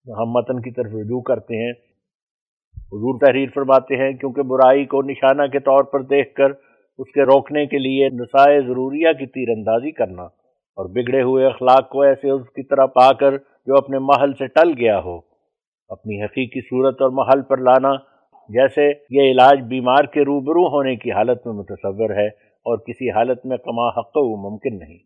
ہم متن کی طرف رجوع کرتے ہیں۔ حضور تحریر فرماتے ہیں کیونکہ برائی کو نشانہ کے طور پر دیکھ کر اس کے روکنے کے لیے نسائے ضروریہ کی تیر اندازی کرنا اور بگڑے ہوئے اخلاق کو ایسے اس کی طرح پا کر جو اپنے محل سے ٹل گیا ہو اپنی حقیقی صورت اور محل پر لانا، جیسے یہ علاج بیمار کے روبرو ہونے کی حالت میں متصور ہے اور کسی حالت میں کما حق ممکن نہیں۔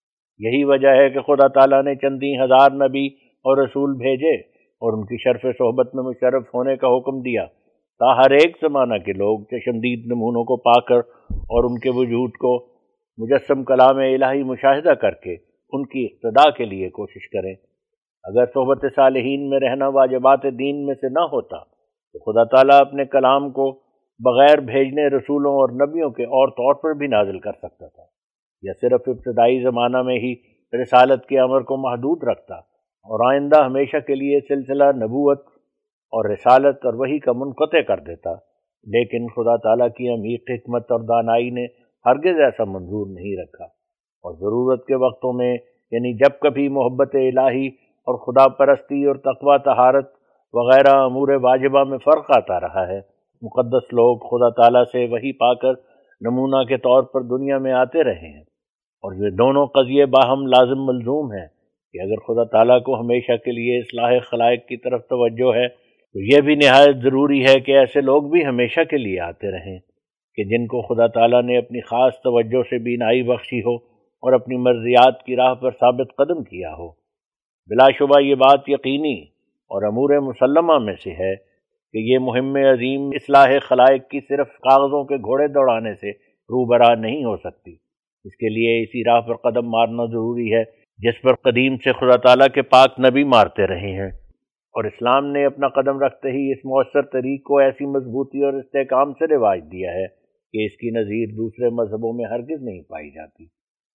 یہی وجہ ہے کہ خدا تعالیٰ نے چندی ہزار نبی اور رسول بھیجے اور ان کی شرف صحبت میں مشرف ہونے کا حکم دیا تا ہر ایک زمانہ کے لوگ چشمدید نمونوں کو پا کر اور ان کے وجود کو مجسم کلام الہی مشاہدہ کر کے ان کی اقتداء کے لیے کوشش کریں۔ اگر صحبت صالحین میں رہنا واجبات دین میں سے نہ ہوتا تو خدا تعالیٰ اپنے کلام کو بغیر بھیجنے رسولوں اور نبیوں کے اور طور پر بھی نازل کر سکتا تھا، یا صرف ابتدائی زمانہ میں ہی رسالت کے امر کو محدود رکھتا اور آئندہ ہمیشہ کے لیے سلسلہ نبوت اور رسالت اور وحی کا منقطع کر دیتا۔ لیکن خدا تعالیٰ کی عمیق حکمت اور دانائی نے ہرگز ایسا منظور نہیں رکھا، اور ضرورت کے وقتوں میں یعنی جب کبھی محبت الہی اور خدا پرستی اور تقوی طہارت وغیرہ امور واجبہ میں فرق آتا رہا ہے، مقدس لوگ خدا تعالیٰ سے وحی پا کر نمونہ کے طور پر دنیا میں آتے رہے ہیں، اور یہ دونوں قضیے باہم لازم ملزوم ہیں کہ اگر خدا تعالیٰ کو ہمیشہ کے لیے اصلاح خلائق کی طرف توجہ ہے تو یہ بھی نہایت ضروری ہے کہ ایسے لوگ بھی ہمیشہ کے لیے آتے رہیں کہ جن کو خدا تعالیٰ نے اپنی خاص توجہ سے بینائی بخشی ہو اور اپنی مرضیات کی راہ پر ثابت قدم کیا ہو۔ بلا شبہ یہ بات یقینی اور امور مسلمہ میں سے ہے کہ یہ مہم عظیم اصلاح خلائق کی صرف کاغذوں کے گھوڑے دوڑانے سے روبرا نہیں ہو سکتی۔ اس کے لیے اسی راہ پر قدم مارنا ضروری ہے جس پر قدیم سے خدا تعالیٰ کے پاک نبی مارتے رہے ہیں، اور اسلام نے اپنا قدم رکھتے ہی اس مؤثر طریق کو ایسی مضبوطی اور استحکام سے رواج دیا ہے کہ اس کی نظیر دوسرے مذہبوں میں ہرگز نہیں پائی جاتی۔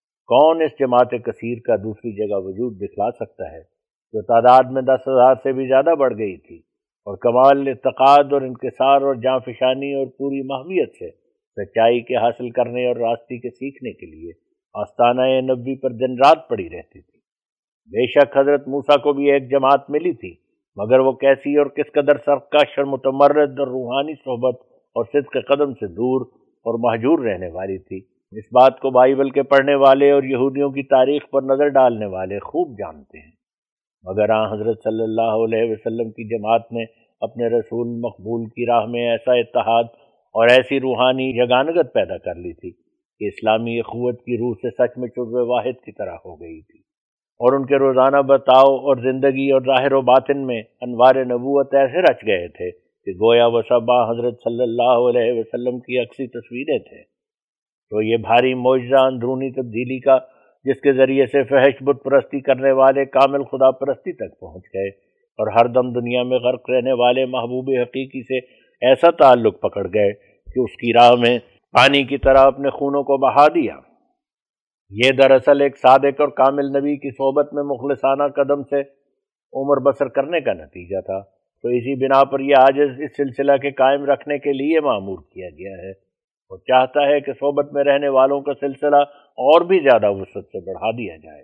کون اس جماعت کثیر کا دوسری جگہ وجود دکھلا سکتا ہے جو تعداد میں 10,000 سے بھی زیادہ بڑھ گئی تھی، اور کمال اعتقاد اور انکسار اور جانفشانی اور پوری محویت سے سچائی کے حاصل کرنے اور راستی کے سیکھنے کے لیے آستانہ نبوی پر دن رات پڑی رہتی تھی۔ بے شک حضرت موسیٰ کو بھی ایک جماعت ملی تھی، مگر وہ کیسی اور کس قدر سرکش اور متمرد اور روحانی صحبت اور صدق قدم سے دور اور محجور رہنے والی تھی۔ اس بات کو بائبل کے پڑھنے والے اور یہودیوں کی تاریخ پر نظر ڈالنے والے خوب جانتے ہیں، مگر حضرت صلی اللہ علیہ وسلم کی جماعت نے اپنے رسول مقبول کی راہ میں ایسا اتحاد اور ایسی روحانی یگانگت پیدا کر لی تھی کہ اسلامی اخوت کی روح سے سچ میں عضو واحد کی طرح ہو گئی تھی، اور ان کے روزانہ برتاؤ اور زندگی اور ظاہر و باطن میں انوار نبوت ایسے رچ گئے تھے کہ گویا وہ سب حضرت صلی اللہ علیہ وسلم کی عکسی تصویریں تھے۔ تو یہ بھاری معجزہ اندرونی تبدیلی کا جس کے ذریعے سے فحش بت پرستی کرنے والے کامل خدا پرستی تک پہنچ گئے اور ہر دم دنیا میں غرق رہنے والے محبوب حقیقی سے ایسا تعلق پکڑ گئے کہ اس کی راہ میں پانی کی طرح اپنے خونوں کو بہا دیا، یہ دراصل ایک صادق اور کامل نبی کی صحبت میں مخلصانہ قدم سے عمر بسر کرنے کا نتیجہ تھا۔ تو اسی بنا پر یہ عاجز اس سلسلہ کے قائم رکھنے کے لیے مأمور کیا گیا ہے، اور چاہتا ہے کہ صحبت میں رہنے والوں کا سلسلہ اور بھی زیادہ وسعت سے بڑھا دیا جائے،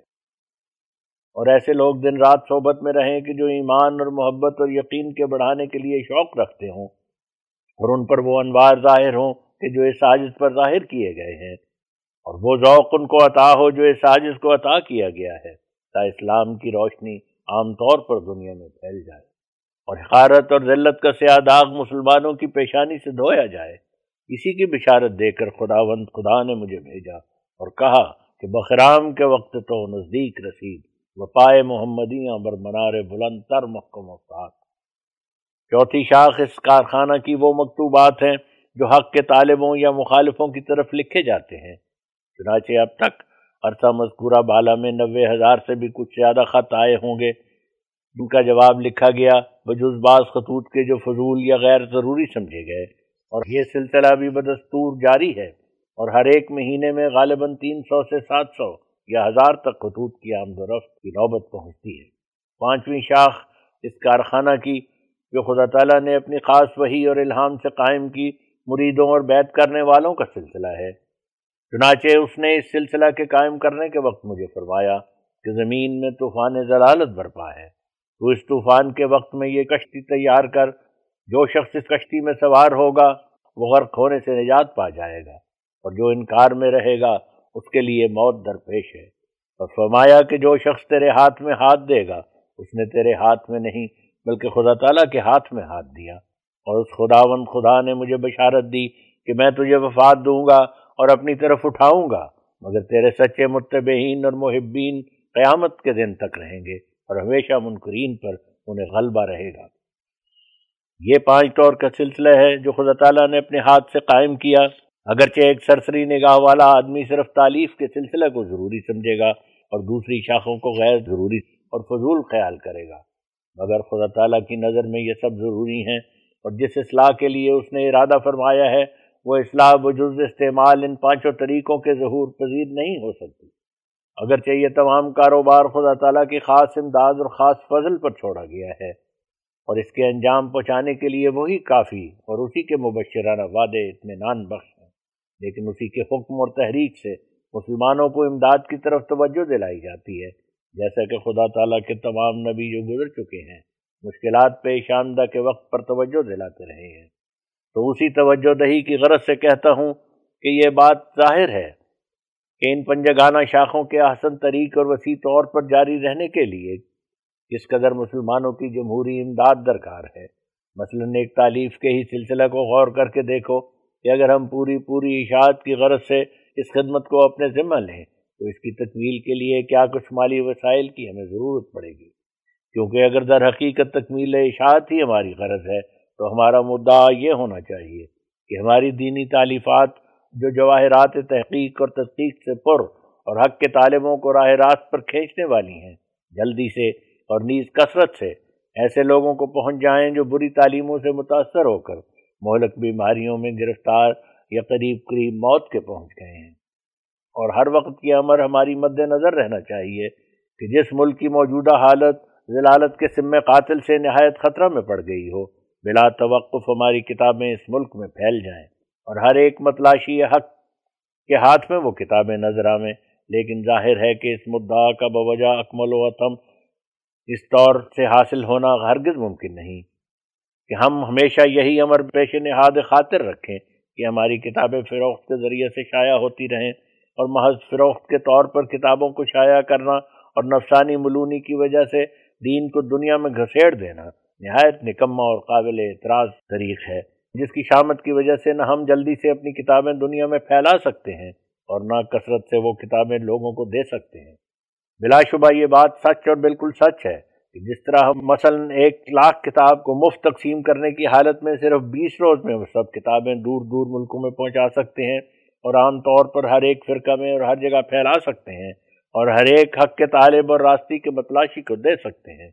اور ایسے لوگ دن رات صحبت میں رہیں کہ جو ایمان اور محبت اور یقین کے بڑھانے کے لیے شوق رکھتے ہوں، اور ان پر وہ انوار ظاہر ہوں کہ جو اس عاجز پر ظاہر کیے گئے ہیں، اور وہ ذوق ان کو عطا ہو جو اس عاجز کو عطا کیا گیا ہے، تا اسلام کی روشنی عام طور پر دنیا میں پھیل جائے اور حقارت اور ذلت کا سیاہ داغ مسلمانوں کی پیشانی سے دھویا جائے۔ اسی کی بشارت دے کر خداوند خدا نے مجھے بھیجا اور کہا کہ بخرام کے وقت تو نزدیک رسید، وفائے محمدیاں بر منار بلند تر محکم افتاد۔ چوتھی شاخ اس کارخانہ کی وہ مکتوبات ہیں جو حق کے طالبوں یا مخالفوں کی طرف لکھے جاتے ہیں۔ چنانچہ اب تک عرصہ مذکورہ بالا میں 90,000 سے بھی کچھ زیادہ خط آئے ہوں گے، ان کا جواب لکھا گیا بجز بعض خطوط کے جو فضول یا غیر ضروری سمجھے گئے، اور یہ سلسلہ بھی بدستور جاری ہے، اور ہر ایک مہینے میں غالباً 300 سے 700 یا 1000 تک خطوط کی آمد و رفت کی نوبت پہنچتی ہے۔ پانچویں شاخ اس کارخانہ کی جو خدا تعالیٰ نے اپنی خاص وحی اور الہام سے قائم کی مریدوں اور بیعت کرنے والوں کا سلسلہ ہے۔ چنانچہ اس نے اس سلسلہ کے قائم کرنے کے وقت مجھے فرمایا کہ زمین میں طوفان ضلالت برپا ہے، تو اس طوفان کے وقت میں یہ کشتی تیار کر، جو شخص اس کشتی میں سوار ہوگا وہ غرق ہونے سے نجات پا جائے گا، اور جو انکار میں رہے گا اس کے لیے موت درپیش ہے۔ اور فرمایا کہ جو شخص تیرے ہاتھ میں ہاتھ دے گا اس نے تیرے ہاتھ میں نہیں بلکہ خدا تعالیٰ کے ہاتھ میں ہاتھ دیا۔ اور اس خداوند خدا نے مجھے بشارت دی کہ میں تجھے وفات دوں گا اور اپنی طرف اٹھاؤں گا، مگر تیرے سچے متبعین اور محبین قیامت کے دن تک رہیں گے، اور ہمیشہ منکرین پر انہیں غلبہ رہے گا۔ یہ 5 طور کا سلسلہ ہے جو خدا تعالیٰ نے اپنے ہاتھ سے قائم کیا۔ اگرچہ ایک سرسری نگاہ والا آدمی صرف تالیف کے سلسلے کو ضروری سمجھے گا اور دوسری شاخوں کو غیر ضروری اور فضول خیال کرے گا، مگر خدا تعالیٰ کی نظر میں یہ سب ضروری ہیں، اور جس اصلاح کے لیے اس نے ارادہ فرمایا ہے وہ اصلاح بجز استعمال ان 5 طریقوں کے ظہور پذیر نہیں ہو سکتی۔ اگرچہ یہ تمام کاروبار خدا تعالیٰ کی خاص امداد اور خاص فضل پر چھوڑا گیا ہے، اور اس کے انجام پہنچانے کے لیے وہی کافی اور اسی کے مبشرانہ وعدے اطمینان بخش ہیں، لیکن اسی کے حکم اور تحریک سے مسلمانوں کو امداد کی طرف توجہ دلائی جاتی ہے، جیسا کہ خدا تعالیٰ کے تمام نبی جو گزر چکے ہیں مشکلات پیش آمدہ کے وقت پر توجہ دلاتے رہے ہیں۔ تو اسی توجہ دہی کی غرض سے کہتا ہوں کہ یہ بات ظاہر ہے کہ ان پنجگانہ شاخوں کے احسن طریق اور وسیع طور پر جاری رہنے کے لیے کس قدر مسلمانوں کی جمہوری امداد درکار ہے۔ مثلاً ایک تالیف کے ہی سلسلہ کو غور کر کے دیکھو کہ اگر ہم پوری اشاعت کی غرض سے اس خدمت کو اپنے ذمہ لیں تو اس کی تکمیل کے لیے کیا کچھ مالی وسائل کی ہمیں ضرورت پڑے گی، کیونکہ اگر در حقیقت تکمیل اشاعت ہی ہماری غرض ہے تو ہمارا مدعا یہ ہونا چاہیے کہ ہماری دینی تالیفات جو جواہرات تحقیق اور تدقیق سے پر اور حق کے طالبوں کو راہ راست پر کھینچنے والی ہیں، جلدی سے اور نیز کثرت سے ایسے لوگوں کو پہنچ جائیں جو بری تعلیموں سے متاثر ہو کر مہلک بیماریوں میں گرفتار یا قریب موت کے پہنچ گئے ہیں۔ اور ہر وقت یہ امر ہماری مد نظر رہنا چاہیے کہ جس ملک کی موجودہ حالت ذلالت کے سم قاتل سے نہایت خطرہ میں پڑ گئی ہو، بلا توقف ہماری کتابیں اس ملک میں پھیل جائیں اور ہر ایک متلاشی حق کے ہاتھ میں وہ کتابیں نظر آویں، لیکن ظاہر ہے کہ اس مدعا کا بوجہ اکمل و اتم اس طور سے حاصل ہونا ہرگز ممکن نہیں کہ ہم ہمیشہ یہی امر پیش نہاد خاطر رکھیں کہ ہماری کتابیں فروخت کے ذریعے سے شائع ہوتی رہیں، اور محض فروخت کے طور پر کتابوں کو شائع کرنا اور نفسانی ملونی کی وجہ سے دین کو دنیا میں گھسیڑ دینا نہایت نکما اور قابل اعتراض طریق ہے، جس کی شامت کی وجہ سے نہ ہم جلدی سے اپنی کتابیں دنیا میں پھیلا سکتے ہیں اور نہ کثرت سے وہ کتابیں لوگوں کو دے سکتے ہیں۔ بلا شبہ یہ بات سچ اور بالکل سچ ہے کہ جس طرح ہم مثلاً 1,00,000 کتاب کو مفت تقسیم کرنے کی حالت میں صرف 20 روز میں وہ سب کتابیں دور دور ملکوں میں پہنچا سکتے ہیں اور عام طور پر ہر ایک فرقہ میں اور ہر جگہ پھیلا سکتے ہیں اور ہر ایک حق کے طالب اور راستی کے متلاشی کو دے سکتے ہیں،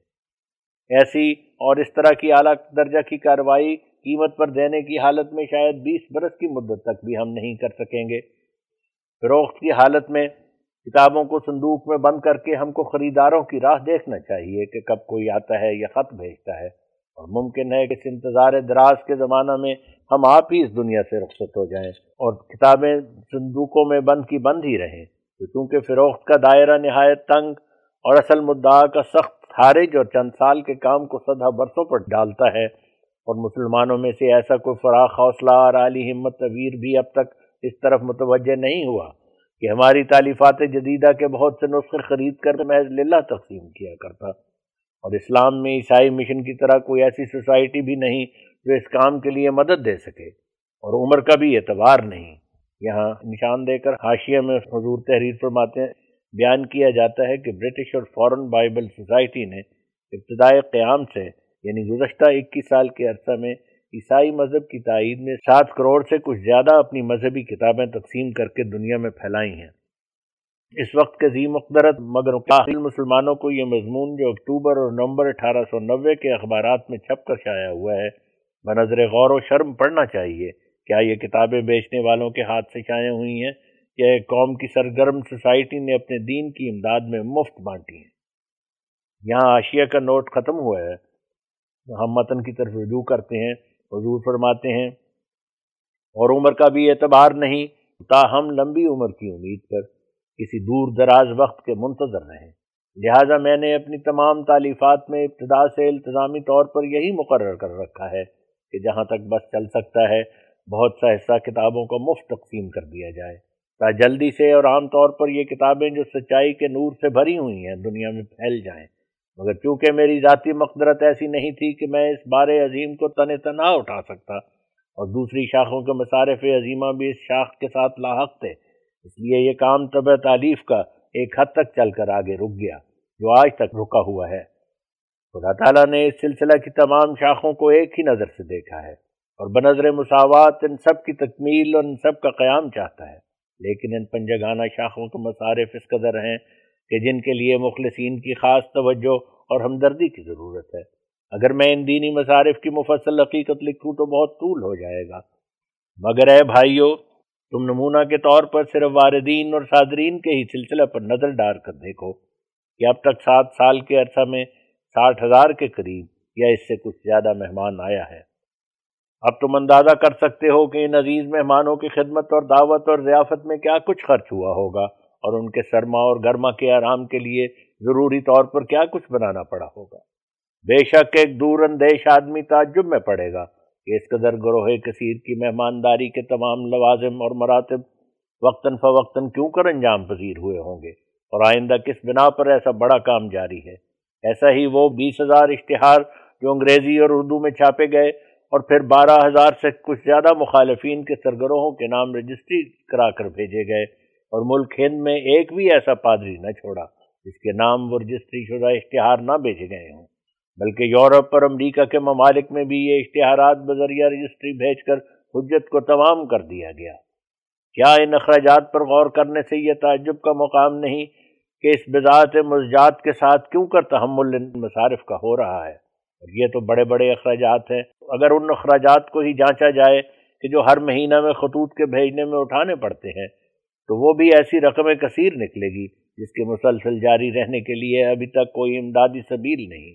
ایسی اور اس طرح کی اعلیٰ درجہ کی کارروائی قیمت پر دینے کی حالت میں شاید 20 برس کی مدت تک بھی ہم نہیں کر سکیں گے۔ فروخت کی حالت میں کتابوں کو صندوق میں بند کر کے ہم کو خریداروں کی راہ دیکھنا چاہیے کہ کب کوئی آتا ہے یا خط بھیجتا ہے، اور ممکن ہے کہ اس انتظار دراز کے زمانہ میں ہم آپ ہی اس دنیا سے رخصت ہو جائیں اور کتابیں صندوقوں میں بند کی بند ہی رہیں، تو چونکہ فروخت کا دائرہ نہایت تنگ اور اصل مدعا کا سخت خارج اور چند سال کے کام کو 100 برسوں پر ڈالتا ہے، اور مسلمانوں میں سے ایسا کوئی فراخ حوصلہ اور عالی ہمت طویر بھی اب تک اس طرف متوجہ نہیں ہوا کہ ہماری تالیفات جدیدہ کے بہت سے نسخے خرید کر محض للہ تقسیم کیا کرتا، اور اسلام میں عیسائی مشن کی طرح کوئی ایسی سوسائٹی بھی نہیں جو اس کام کے لیے مدد دے سکے، اور عمر کا بھی اعتبار نہیں۔ یہاں نشان دے کر حاشیے میں حضور تحریر فرماتے ہیں، بیان کیا جاتا ہے کہ برٹش اور فورن بائبل سوسائٹی نے ابتدائے قیام سے یعنی گزشتہ 21 سال کے عرصہ میں عیسائی مذہب کی تائید میں 7 کروڑ سے کچھ زیادہ اپنی مذہبی کتابیں تقسیم کر کے دنیا میں پھیلائی ہیں۔ اس وقت کے ذی مقدرت مگر قاصل مسلمانوں کو یہ مضمون جو اکتوبر اور نومبر 1890 کے اخبارات میں چھپ کر شائع ہوا ہے بنظر غور و شرم پڑھنا چاہیے۔ کیا یہ کتابیں بیچنے والوں کے ہاتھ سے شائع ہوئی ہیں یا ایک قوم کی سرگرم سوسائٹی نے اپنے دین کی امداد میں مفت بانٹی ہیں؟ یہاں حاشیہ کا نوٹ ختم ہوا ہے، ہم متن کی طرف رجوع کرتے ہیں۔ حضور فرماتے ہیں، اور عمر کا بھی اعتبار نہیں، تاہم لمبی عمر کی امید پر کسی دور دراز وقت کے منتظر رہیں۔ لہٰذا میں نے اپنی تمام تالیفات میں ابتدا سے التزامی طور پر یہی مقرر کر رکھا ہے کہ جہاں تک بس چل سکتا ہے بہت سا حصہ کتابوں کو مفت تقسیم کر دیا جائے، تا جلدی سے اور عام طور پر یہ کتابیں جو سچائی کے نور سے بھری ہوئی ہیں دنیا میں پھیل جائیں۔ مگر چونکہ میری ذاتی مقدرت ایسی نہیں تھی کہ میں اس بار عظیم کو تن تنہا اٹھا سکتا، اور دوسری شاخوں کے مصارف عظیمہ بھی اس شاخ کے ساتھ لاحق تھے، اس لیے یہ کام طبع تالیف کا ایک حد تک چل کر آگے رک گیا، جو آج تک رکا ہوا ہے۔ خدا تعالیٰ نے اس سلسلہ کی تمام شاخوں کو ایک ہی نظر سے دیکھا ہے، اور بنظر مساوات ان سب کی تکمیل اور ان سب کا قیام چاہتا ہے، لیکن ان پنجگانہ شاخوں کے مصارف اس قدر ہیں کہ جن کے لیے مخلصین کی خاص توجہ اور ہمدردی کی ضرورت ہے۔ اگر میں ان دینی مصارف کی مفصل حقیقت لکھوں تو بہت طول ہو جائے گا، مگر اے بھائیو، تم نمونہ کے طور پر صرف واردین اور صادرین کے ہی سلسلہ پر نظر ڈال کر دیکھو کہ اب تک 7 سال کے عرصہ میں 60,000 کے قریب یا اس سے کچھ زیادہ مہمان آیا ہے۔ اب تم اندازہ کر سکتے ہو کہ ان عزیز مہمانوں کی خدمت اور دعوت اور ضیافت میں کیا کچھ خرچ ہوا ہوگا، اور ان کے سرما اور گرما کے آرام کے لیے ضروری طور پر کیا کچھ بنانا پڑا ہوگا۔ بے شک ایک دور اندیش آدمی تعجب میں پڑے گا کہ اس قدر گروہ کثیر کی مہمانداری کے تمام لوازم اور مراتب وقتاً فوقتاً کیوں کر انجام پذیر ہوئے ہوں گے، اور آئندہ کس بنا پر ایسا بڑا کام جاری ہے۔ ایسا ہی وہ 20,000 اشتہار جو انگریزی اور اردو میں چھاپے گئے اور پھر 12,000 سے کچھ زیادہ مخالفین کے سرگروہوں کے نام رجسٹری کرا کر بھیجے گئے، اور ملک ہند میں ایک بھی ایسا پادری نہ چھوڑا جس کے نام وہ رجسٹری شدہ اشتہار نہ بھیجے گئے ہوں، بلکہ یورپ اور امریکہ کے ممالک میں بھی یہ اشتہارات بذریعہ رجسٹری بھیج کر حجت کو تمام کر دیا گیا۔ کیا ان اخراجات پر غور کرنے سے یہ تعجب کا مقام نہیں کہ اس بذات مزجات کے ساتھ کیوں کر تحمل ان مصارف کا ہو رہا ہے؟ اور یہ تو بڑے بڑے اخراجات ہیں۔ اگر ان اخراجات کو ہی جانچا جائے کہ جو ہر مہینہ میں خطوط کے بھیجنے میں اٹھانے پڑتے ہیں، تو وہ بھی ایسی رقم کثیر نکلے گی جس کے مسلسل جاری رہنے کے لیے ابھی تک کوئی امدادی سبیل نہیں۔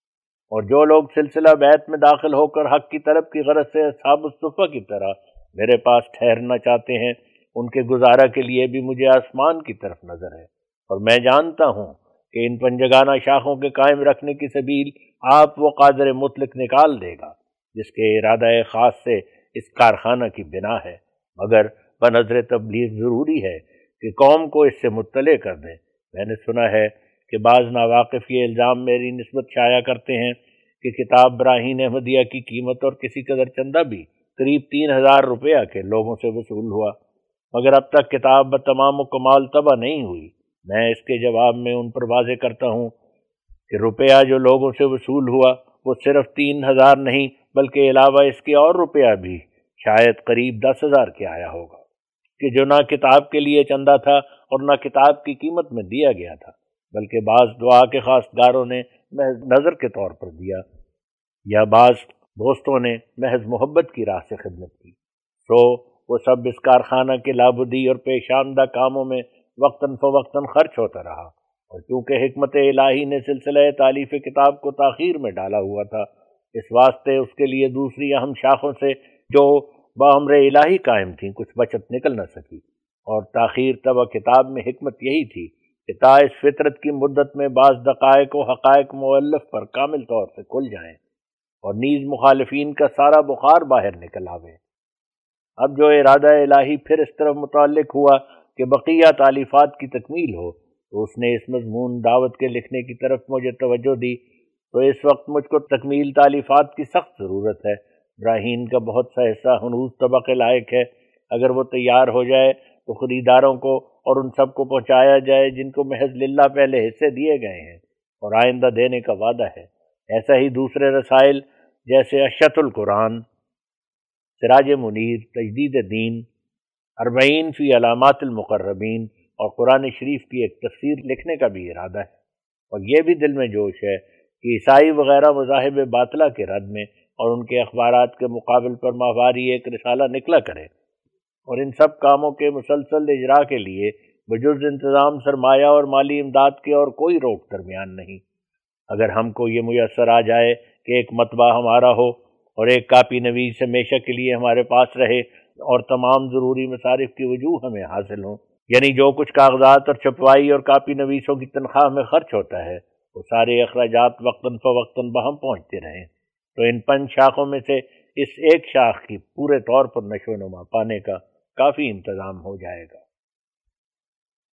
اور جو لوگ سلسلہ بیعت میں داخل ہو کر حق کی طلب کی غرض سے اصحاب الصفہ کی طرح میرے پاس ٹھہرنا چاہتے ہیں، ان کے گزارا کے لیے بھی مجھے آسمان کی طرف نظر ہے، اور میں جانتا ہوں کہ ان پنجگانہ شاخوں کے قائم رکھنے کی سبیل آپ وہ قادر مطلق نکال دے گا جس کے ارادہ خاص سے اس کارخانہ کی بنا ہے، مگر بنظر تبلیغ ضروری ہے کہ قوم کو اس سے مطلع کر دیں۔ میں نے سنا ہے کہ بعض ناواقف یہ الزام میری نسبت شائع کرتے ہیں کہ کتاب براہین احمدیہ کی قیمت اور کسی قدر چندہ بھی قریب 3,000 روپیہ کے لوگوں سے وصول ہوا، مگر اب تک کتاب بتمام و کمال طبع نہیں ہوئی۔ میں اس کے جواب میں ان پر واضح کرتا ہوں کہ روپیہ جو لوگوں سے وصول ہوا وہ صرف 3,000 نہیں بلکہ علاوہ اس کے اور روپیہ بھی شاید قریب 10,000 کے آیا ہوگا، کہ جو نہ کتاب کے لیے چندہ تھا اور نہ کتاب کی قیمت میں دیا گیا تھا، بلکہ بعض دعا کے خواستگاروں نے محض نظر کے طور پر دیا، یا بعض دوستوں نے محض محبت کی راہ سے خدمت کی۔ سو وہ سب اس کارخانہ کے لابدی اور پیش آمدہ کاموں میں وقتاً فوقتاً خرچ ہوتا رہا، اور چونکہ حکمت الہی نے سلسلہ تالیف کتاب کو تاخیر میں ڈالا ہوا تھا، اس واسطے اس کے لیے دوسری اہم شاخوں سے جو بامر الہی قائم تھیں کچھ بچت نکل نہ سکی، اور تاخیر طبع کتاب میں حکمت یہی تھی کہ تا اس فطرت کی مدت میں بعض دقائق و حقائق مؤلف پر کامل طور سے کھل جائیں، اور نیز مخالفین کا سارا بخار باہر نکل آوے۔ اب جو ارادہ الہی پھر اس طرف متعلق ہوا کہ بقیہ تالیفات کی تکمیل ہو، تو اس نے اس مضمون دعوت کے لکھنے کی طرف مجھے توجہ دی، تو اس وقت مجھ کو تکمیل تالیفات کی سخت ضرورت ہے۔ براہین کا بہت سا حصہ ہنوز طبق لائق ہے، اگر وہ تیار ہو جائے تو خریداروں کو اور ان سب کو پہنچایا جائے جن کو محض للہ پہلے حصے دیے گئے ہیں اور آئندہ دینے کا وعدہ ہے۔ ایسا ہی دوسرے رسائل جیسے اشت القرآن، سراج منیر، تجدید دین، 40 فی علامات المقربین اور قرآن شریف کی ایک تفسیر لکھنے کا بھی ارادہ ہے، اور یہ بھی دل میں جوش ہے کہ عیسائی وغیرہ مذاہب باطلہ کے رد میں اور ان کے اخبارات کے مقابل پر ماہواری ایک رسالہ نکلا کرے، اور ان سب کاموں کے مسلسل اجراء کے لیے بجز انتظام سرمایہ اور مالی امداد کے اور کوئی روک درمیان نہیں۔ اگر ہم کو یہ میسر آ جائے کہ ایک مطبع ہمارا ہو اور ایک کاپی نویس ہمیشہ کے لیے ہمارے پاس رہے اور تمام ضروری مصارف کی وجوہ ہمیں حاصل ہوں، یعنی جو کچھ کاغذات اور چھپوائی اور کاپی نویسوں کی تنخواہ میں خرچ ہوتا ہے وہ سارے اخراجات وقتاً فوقتاً بہم پہنچتے رہیں تو ان 5 شاخوں میں سے اس ایک شاخ کی پورے طور پر نشو و نما پانے کا کافی انتظام ہو جائے گا۔